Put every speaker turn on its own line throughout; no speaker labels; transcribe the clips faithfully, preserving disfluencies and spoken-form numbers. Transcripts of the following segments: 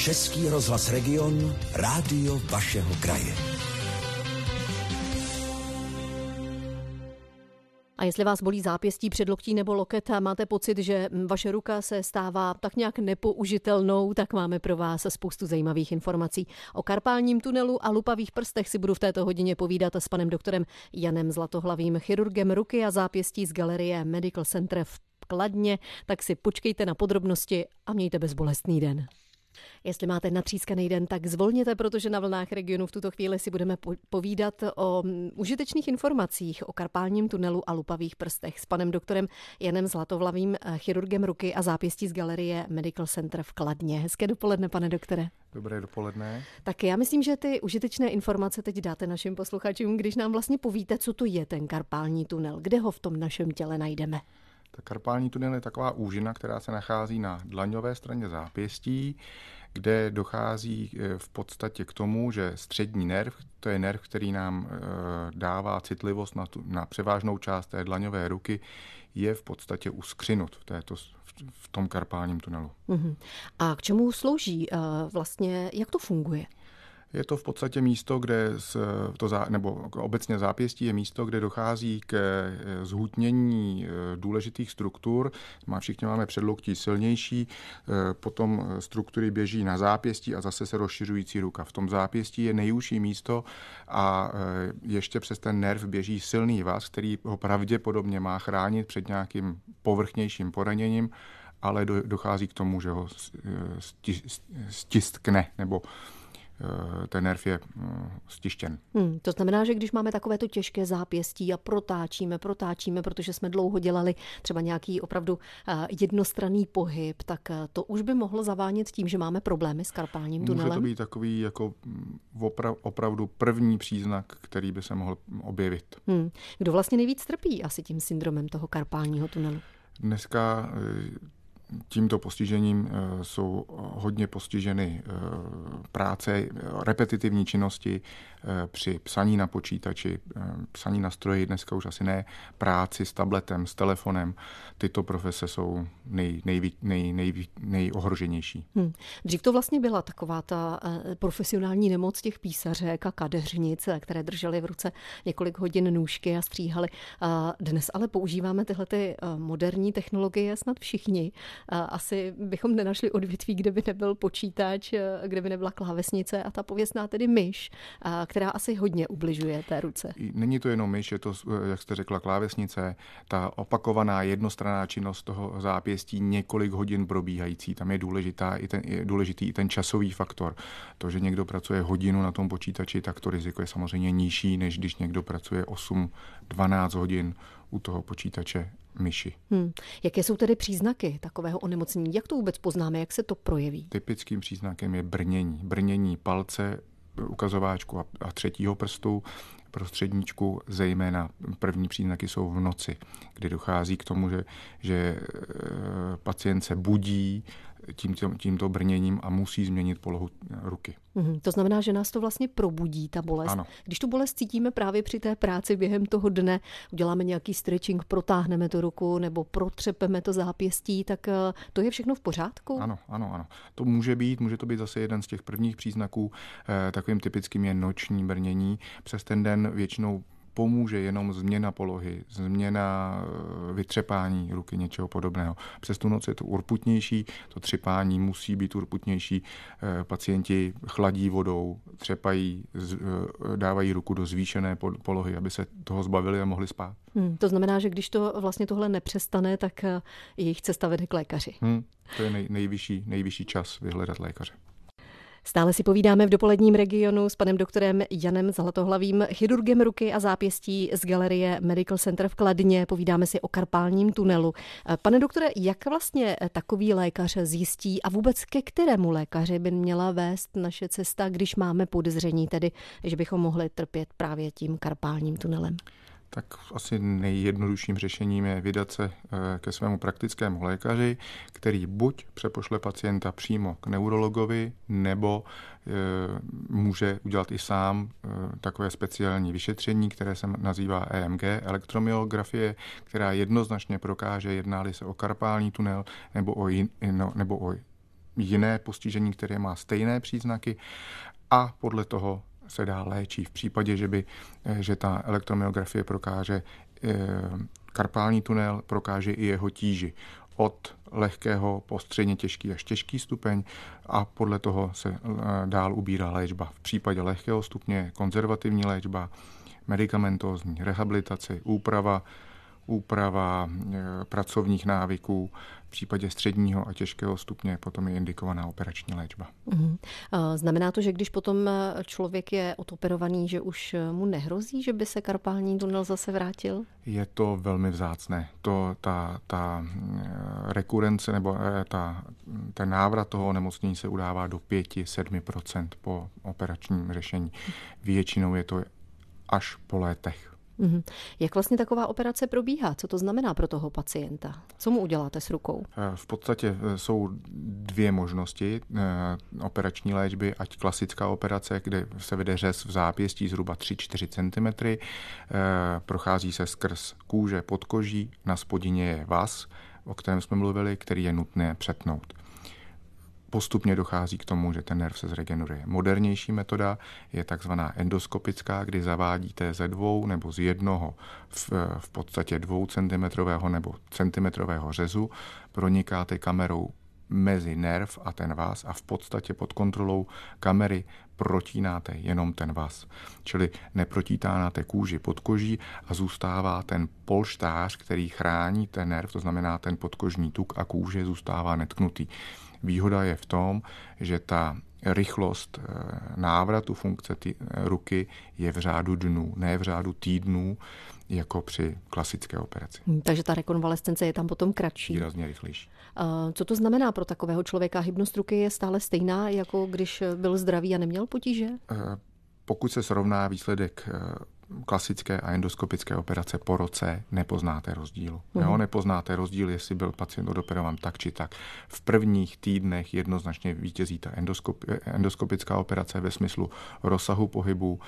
Český rozhlas Region, rádio vašeho kraje.
A jestli vás bolí zápěstí, předloktí nebo loket a máte pocit, že vaše ruka se stává tak nějak nepoužitelnou, tak máme pro vás spoustu zajímavých informací. O karpálním tunelu a lupavých prstech si budu v této hodině povídat s panem doktorem Janem Zlatohlavým, chirurgem ruky a zápěstí z galerie Medical Center v Kladně. Tak si počkejte na podrobnosti a mějte bezbolestný den. Jestli máte natřískaný den, tak zvolněte, protože na vlnách Regionu v tuto chvíli si budeme povídat o užitečných informacích o karpálním tunelu a lupavých prstech s panem doktorem Janem Zlatohlavým, chirurgem ruky a zápěstí z galerie Medical Center v Kladně. Hezké dopoledne, pane doktore.
Dobré dopoledne.
Tak já myslím, že ty užitečné informace teď dáte našim posluchačům, když nám vlastně povíte, co to je ten karpální tunel, kde ho v tom našem těle najdeme.
Tak karpální tunel je taková úžina, která se nachází na dlaňové straně zápěstí, kde dochází v podstatě k tomu, že střední nerv, to je nerv, který nám dává citlivost na, tu, na převážnou část té dlaňové ruky, je v podstatě uskřinut v, této, v tom karpálním tunelu.
Uhum. A k čemu slouží vlastně, jak to funguje?
Je to v podstatě místo, kde to zá, nebo obecně zápěstí je místo, kde dochází k zhutnění důležitých struktur. Má všichni máme předloktí silnější, potom struktury běží na zápěstí a zase se rozšiřující ruka. V tom zápěstí je nejúžší místo a ještě přes ten nerv běží silný vaz, který ho pravděpodobně má chránit před nějakým povrchnějším poraněním, ale dochází k tomu, že ho stiskne nebo ten nerv je stištěn.
Hmm, to znamená, že když máme takovéto těžké zápěstí a protáčíme, protáčíme, protože jsme dlouho dělali třeba nějaký opravdu jednostranný pohyb, tak to už by mohlo zavánět tím, že máme problémy s karpálním tunelem?
Může to být takový jako opra- opravdu první příznak, který by se mohl objevit.
Hmm. Kdo vlastně nejvíc trpí asi tím syndromem toho karpálního tunelu?
Dneska tímto postižením jsou hodně postiženy práce, repetitivní činnosti při psaní na počítači, psaní na stroji, dneska už asi ne, práci s tabletem, s telefonem. Tyto profese jsou nej, nej, nej, nej, nejohroženější.
Hmm. Dřív to vlastně byla taková ta profesionální nemoc těch písařek a kadeřnic, které držely v ruce několik hodin nůžky a stříhaly. Dnes ale používáme tyhle ty moderní technologie snad všichni. Asi bychom nenašli odvětví, kde by nebyl počítač, kde by nebyla klávesnice a ta pověstná tedy myš, která asi hodně ubližuje té ruce.
Není to jenom myš, je to, jak jste řekla, klávesnice, ta opakovaná jednostranná činnost toho zápěstí několik hodin probíhající. Tam je, důležitá, i ten, je důležitý i ten časový faktor. To, že někdo pracuje hodinu na tom počítači, tak to riziko je samozřejmě nižší, než když někdo pracuje osm dvanáct hodin u toho počítače myši.
Hmm. Jaké jsou tedy příznaky takového onemocnění? Jak to vůbec poznáme? Jak se to projeví?
Typickým příznakem je brnění. Brnění palce, ukazováčku a, a třetího prstu, prostředníčku, zejména první příznaky jsou v noci, kdy dochází k tomu, že, že pacient se budí tímto, tímto brněním a musí změnit polohu ruky.
Mm, to znamená, že nás to vlastně probudí, ta bolest.
Ano.
Když tu bolest cítíme právě při té práci během toho dne, uděláme nějaký stretching, protáhneme tu ruku nebo protřepeme to zápěstí, tak to je všechno v pořádku?
Ano, ano, ano. To může být, může to být zase jeden z těch prvních příznaků. Takovým typickým je noční brnění. Přes ten den většinou pomůže jenom změna polohy, změna vytřepání ruky, něčeho podobného. Přes tu noc je to urputnější, to třepání musí být urputnější. Pacienti chladí vodou, třepají, dávají ruku do zvýšené polohy, aby se toho zbavili a mohli spát.
Hmm, to znamená, že když to vlastně tohle nepřestane, tak jejich cesta vede k lékaři.
Hmm, to je nej, nejvyšší, nejvyšší čas vyhledat lékaře.
Stále si povídáme v dopoledním Regionu s panem doktorem Janem Zlatohlavým, chirurgem ruky a zápěstí z galerie Medical Center v Kladně. Povídáme si o karpálním tunelu. Pane doktore, jak vlastně takový lékař zjistí a vůbec ke kterému lékaři by měla vést naše cesta, když máme podezření, tedy, že bychom mohli trpět právě tím karpálním tunelem?
Tak asi nejjednodušším řešením je vydat se ke svému praktickému lékaři, který buď přepošle pacienta přímo k neurologovi, nebo e, může udělat i sám e, takové speciální vyšetření, které se nazývá E M G, elektromyografie, která jednoznačně prokáže, jedná-li se o karpální tunel nebo o, jin, no, nebo o jiné postižení, které má stejné příznaky a podle toho se dá léčí. V případě, že by, že ta elektromyografie prokáže karpální tunel, prokáže i jeho tíži od lehkého po středně těžký až těžký stupeň a podle toho se dál ubírá léčba. V případě lehkého stupně konzervativní léčba, medikamentózní rehabilitace, úprava, úprava e, pracovních návyků. V případě středního a těžkého stupně potom je indikovaná operační léčba.
Mm. Znamená to, že když potom člověk je odoperovaný, že už mu nehrozí, že by se karpální tunel zase vrátil?
Je to velmi vzácné. To, ta, ta rekurence nebo ta, ten návrat toho onemocnění se udává do pět až sedm procent po operačním řešení. Většinou je to až po létech.
Mm. Jak vlastně taková operace probíhá? Co to znamená pro toho pacienta? Co mu uděláte s rukou?
V podstatě jsou dvě možnosti operační léčby, ať klasická operace, kde se vede řez v zápěstí zhruba tři až čtyři centimetry, prochází se skrz kůže podkoží, na spodině je vaz, o kterém jsme mluvili, který je nutné přetnout. Postupně dochází k tomu, že ten nerv se zregeneruje. Modernější metoda je takzvaná endoskopická, kdy zavádíte ze dvou nebo z jednoho v, v podstatě dvoucentimetrového nebo centimetrového řezu, pronikáte kamerou mezi nerv a ten vaz a v podstatě pod kontrolou kamery protínáte jenom ten vaz. Čili neprotítáte kůži pod koží a zůstává ten polštář, který chrání ten nerv, to znamená ten podkožní tuk a kůže zůstává netknutý. Výhoda je v tom, že ta rychlost návratu funkce ty ruky je v řádu dnů, ne v řádu týdnů, jako při klasické operaci.
Takže ta rekonvalescence je tam potom kratší.
Výrazně rychlejší.
Co to znamená pro takového člověka? Hybnost ruky je stále stejná, jako když byl zdravý a neměl potíže?
Pokud se srovná výsledek klasické a endoskopické operace po roce, nepoznáte rozdíl. Mm. Jo, nepoznáte rozdíl, jestli byl pacient odoperovan tak či tak. V prvních týdnech jednoznačně vítězí ta endoskop, endoskopická operace ve smyslu rozsahu pohybu,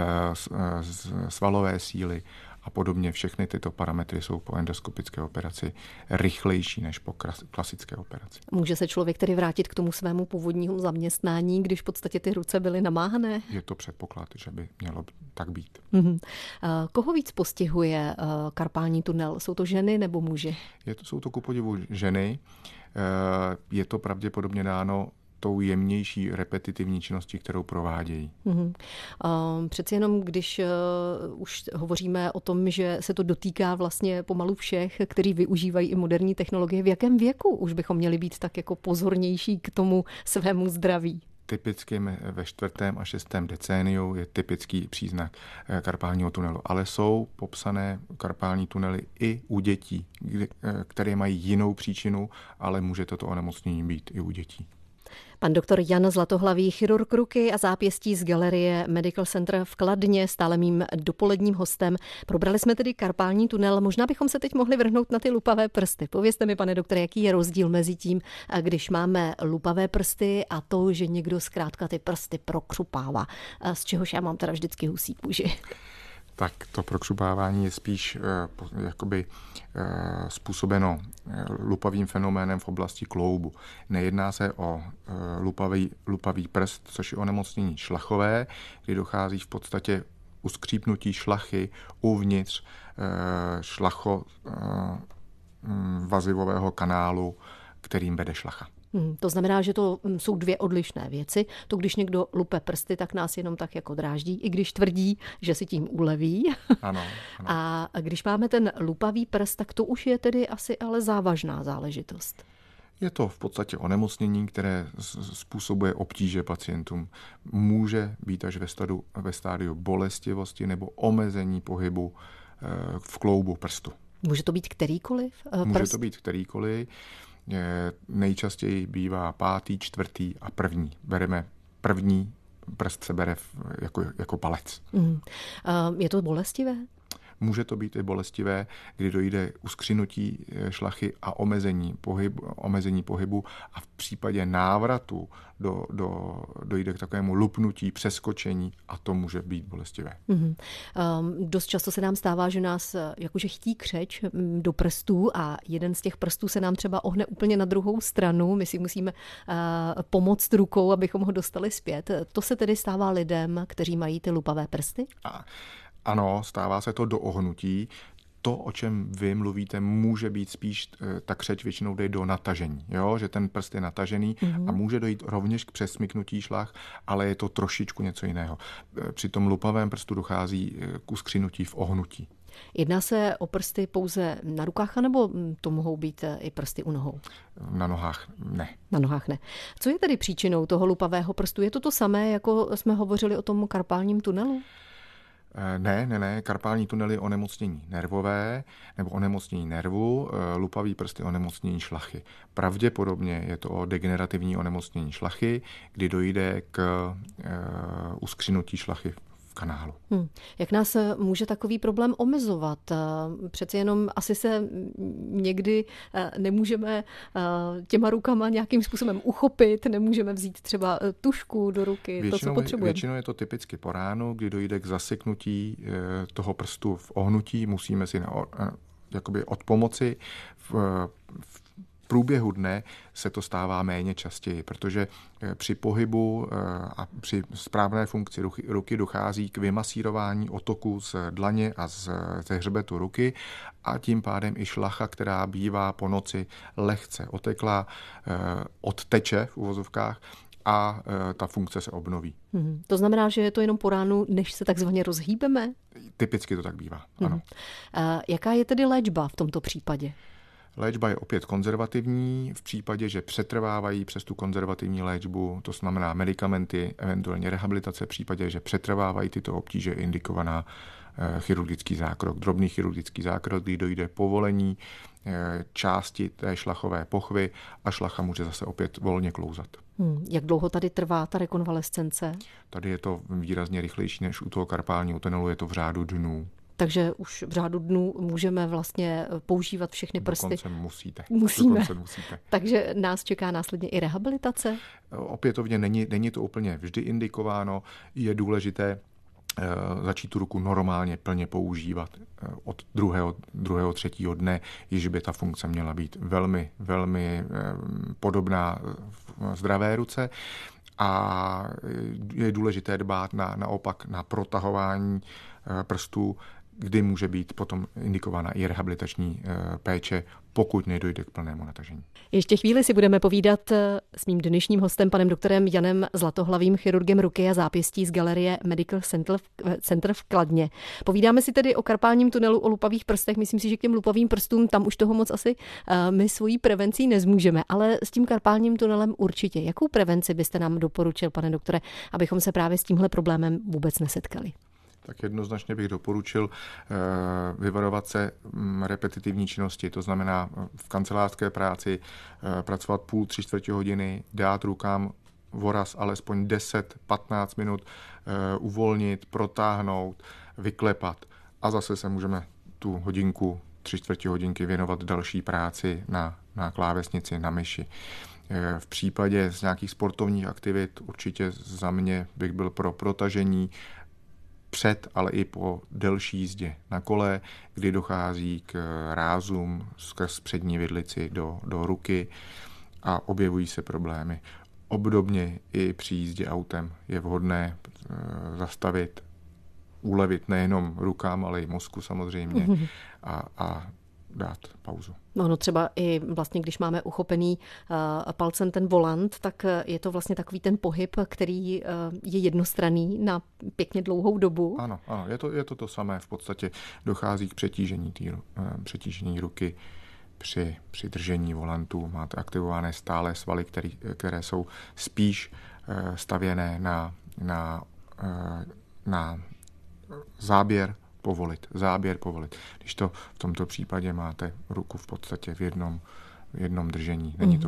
svalové síly a podobně. Všechny tyto parametry jsou po endoskopické operaci rychlejší než po klasické operaci.
Může se člověk tedy vrátit k tomu svému původnímu zaměstnání, když v podstatě ty ruce byly namáhané?
Je to předpoklad, že by mělo tak být.
Mm-hmm. Koho víc postihuje karpální tunel? Jsou to ženy nebo muži?
Je to, jsou to ku podivu ženy. Je to pravděpodobně dáno tou jemnější repetitivní činností, kterou provádějí.
Mm-hmm. Uh, přeci jenom, když uh, už hovoříme o tom, že se to dotýká vlastně pomalu všech, kteří využívají i moderní technologie, v jakém věku už bychom měli být tak jako pozornější k tomu svému zdraví?
Typicky ve čtvrtém a šestém decéniu je typický příznak karpálního tunelu, ale jsou popsané karpální tunely i u dětí, které mají jinou příčinu, ale může toto onemocnění být i u dětí.
Pan doktor Jan Zlatohlavý, chirurg ruky a zápěstí z galerie Medical Center v Kladně, stále mým dopoledním hostem. Probrali jsme tedy karpální tunel. Možná bychom se teď mohli vrhnout na ty lupavé prsty. Povězte mi, pane doktore, jaký je rozdíl mezi tím, když máme lupavé prsty a to, že někdo zkrátka ty prsty prokřupává. Z čehož já mám teda vždycky husí kůži.
Tak to prokřupávání je spíš uh, jakoby uh, způsobeno uh, lupavým fenoménem v oblasti kloubu. Nejedná se o uh, lupavý, lupavý prst, což je onemocnění šlachové, kdy dochází v podstatě uskřípnutí šlachy uvnitř uh, šlacho uh, vazivového kanálu, kterým vede šlacha.
Hmm, to znamená, že to jsou dvě odlišné věci. To, když někdo lupe prsty, tak nás jenom tak jako dráždí, i když tvrdí, že si tím uleví.
Ano, ano.
A když máme ten lupavý prst, tak to už je tedy asi ale závažná záležitost.
Je to v podstatě onemocnění, které způsobuje obtíže pacientům. Může být až ve stádiu, ve stádiu bolestivosti nebo omezení pohybu v kloubu prstu.
Může to být kterýkoliv prst?
Může to být kterýkoliv. Nejčastěji bývá pátý, čtvrtý a první. Bereme první, prst se bere jako, jako palec.
Mm. Je to bolestivé?
Může to být i bolestivé, kdy dojde k uskřinutí šlachy a omezení pohybu, omezení pohybu a v případě návratu do, do, dojde k takovému lupnutí, přeskočení a to může být bolestivé.
Mm-hmm. Um, dost často se nám stává, že nás jakože chtí křeč do prstů a jeden z těch prstů se nám třeba ohne úplně na druhou stranu. My si musíme uh, pomoct rukou, abychom ho dostali zpět. To se tedy stává lidem, kteří mají ty lupavé prsty?
A, ano, stává se to do ohnutí. To, o čem vy mluvíte, může být spíš, ta křeč většinou jde do natažení, jo? Že ten prst je natažený mm-hmm. a může dojít rovněž k přesmyknutí šlach, ale je to trošičku něco jiného. Při tom lupavém prstu dochází k uskřinutí v ohnutí.
Jedná se o prsty pouze na rukách, anebo to mohou být i prsty u nohou?
Na nohách ne.
Na nohách ne. Co je tedy příčinou toho lupavého prstu? Je to to samé, jako jsme hovořili o tom karpálním tunelu?
Ne, ne, ne. Karpální tunel je onemocnění nervové nebo onemocnění nervu, lupavý prst je onemocnění šlachy. Pravděpodobně je to degenerativní onemocnění šlachy, kdy dojde k uh, uskřinutí šlachy v kanálu.
Hmm. Jak nás může takový problém omezovat? Přeci jenom asi se někdy nemůžeme těma rukama nějakým způsobem uchopit, nemůžeme vzít třeba tužku do ruky, většinou, to, co potřebujeme.
Většinou je to typicky po ránu, kdy dojde k zaseknutí toho prstu v ohnutí, musíme si na, jakoby odpomoci. V, v průběhu dne se to stává méně častěji, protože při pohybu a při správné funkci ruky dochází k vymasírování otoku z dlaně a z, ze hřbetu ruky a tím pádem i šlacha, která bývá po noci lehce oteklá, odteče v uvozovkách a ta funkce se obnoví.
Hmm. To znamená, že je to jenom po ránu, než se takzvaně rozhýbeme?
Typicky to tak bývá,
hmm.
ano.
A jaká je tedy léčba v tomto případě?
Léčba je opět konzervativní. V případě, že přetrvávají přes tu konzervativní léčbu, to znamená medikamenty, eventuálně rehabilitace, v případě, že přetrvávají tyto obtíže, je indikovaná chirurgický zákrok, drobný chirurgický zákrok, kdy dojde povolení části té šlachové pochvy a šlacha může zase opět volně klouzat.
Hmm. Jak dlouho tady trvá ta rekonvalescence?
Tady je to výrazně rychlejší než u toho karpálního tunelu, je to v řádu dnů.
Takže už v řádu dnů můžeme vlastně používat všechny prsty.
Dokonce musíte.
Musíme.
Dokonce musíte.
Takže nás čeká následně i rehabilitace?
Opětovně není, není to úplně vždy indikováno. Je důležité začít tu ruku normálně plně používat od druhého, druhého, třetího dne, již by ta funkce měla být velmi, velmi podobná zdravé ruce. A je důležité dbát na, naopak na protahování prstů, kdy může být potom indikována i rehabilitační péče, pokud nedojde k plnému natažení.
Ještě chvíli si budeme povídat s mým dnešním hostem, panem doktorem Janem Zlatohlavým, chirurgem ruky a zápěstí z galerie Medical Center v Kladně. Povídáme si tedy o karpálním tunelu, o lupavých prstech. Myslím si, že k těm lupavým prstům tam už toho moc asi my svojí prevencí nezmůžeme, ale s tím karpálním tunelem určitě. Jakou prevenci byste nám doporučil, pane doktore, abychom se právě s tímhle problémem vůbec nesetkali?
Tak jednoznačně bych doporučil vyvarovat se repetitivní činnosti, to znamená v kancelářské práci pracovat půl, tři čtvrtě hodiny, dát rukám voraz alespoň deset patnáct minut, uvolnit, protáhnout, vyklepat a zase se můžeme tu hodinku, tři čtvrtě hodinky věnovat další práci na, na klávesnici, na myši. V případě z nějakých sportovních aktivit určitě za mě bych byl pro protažení před, ale i po delší jízdě na kole, kdy dochází k rázům skrz přední vidlici do, do ruky a objevují se problémy. Obdobně i při jízdě autem je vhodné zastavit, ulevit nejenom rukám, ale i mozku samozřejmě a, a dát pauzu.
No, no třeba i vlastně, když máme uchopený uh, palcem ten volant, tak je to vlastně takový ten pohyb, který uh, je jednostranný na pěkně dlouhou dobu.
Ano, ano, je to, je to to samé. V podstatě dochází k přetížení, tý, uh, přetížení ruky při, při držení volantu. Máte aktivované stále svaly, který, které jsou spíš uh, stavěné na, na, uh, na záběr povolit, záběr povolit. Když to v tomto případě máte ruku v podstatě v jednom, v jednom držení, není to vhodné.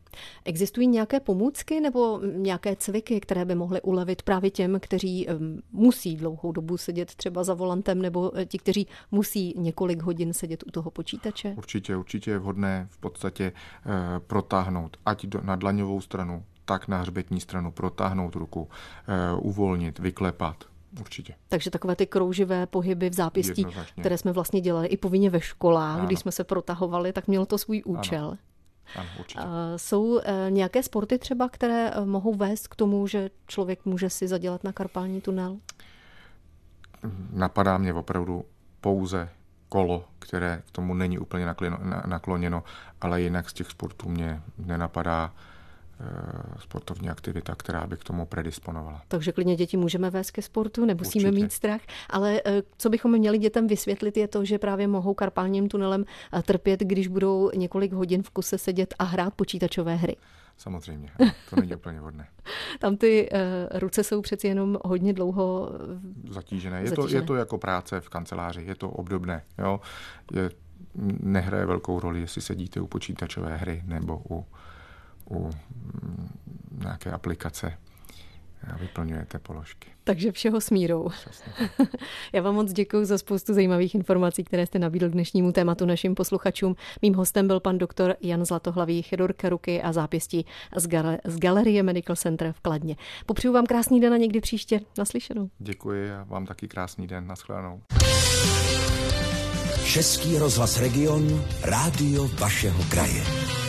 Existují nějaké pomůcky nebo nějaké cviky, které by mohly ulevit právě těm, kteří musí dlouhou dobu sedět třeba za volantem, nebo ti, kteří musí několik hodin sedět u toho počítače?
Určitě, určitě je vhodné v podstatě e, protáhnout, ať do, na dlaňovou stranu, tak na hřbetní stranu, protáhnout ruku, e, uvolnit, vyklepat. Určitě.
Takže takové ty krouživé pohyby v zápěstí, které jsme vlastně dělali i povinně ve školách, ano. Když jsme se protahovali, tak mělo to svůj účel.
Ano. Ano, určitě.
Jsou nějaké sporty třeba, které mohou vést k tomu, že člověk může si zadělat na karpální tunel?
Napadá mě opravdu pouze kolo, které k tomu není úplně nakloněno, ale jinak z těch sportů mě nenapadá sportovní aktivita, která by k tomu predisponovala.
Takže klidně děti můžeme vést ke sportu, nemusíme
Určitě.
mít strach, ale co bychom měli dětem vysvětlit je to, že právě mohou karpálním tunelem trpět, když budou několik hodin v kuse sedět a hrát počítačové hry.
Samozřejmě, to není úplně vhodné.
Tam ty uh, ruce jsou přeci jenom hodně dlouho
zatížené. Je,
zatížené.
To, je to jako práce v kanceláři, je to obdobné. Jo? Je, nehraje velkou roli, jestli sedíte u počítačové hry nebo u u nějaké aplikace a vyplňujete položky.
Takže všeho s mírou. Já vám moc děkuji za spoustu zajímavých informací, které jste nabídl k dnešnímu tématu našim posluchačům. Mým hostem byl pan doktor Jan Zlatohlavý, chirurg ruky a zápěstí z, gal- z Galerie Medical Center v Kladně. Popřeju vám krásný den a někdy příště. Naslyšenou.
Děkuji a vám taky krásný den. Naschledanou.
Český rozhlas Region, rádio vašeho kraje.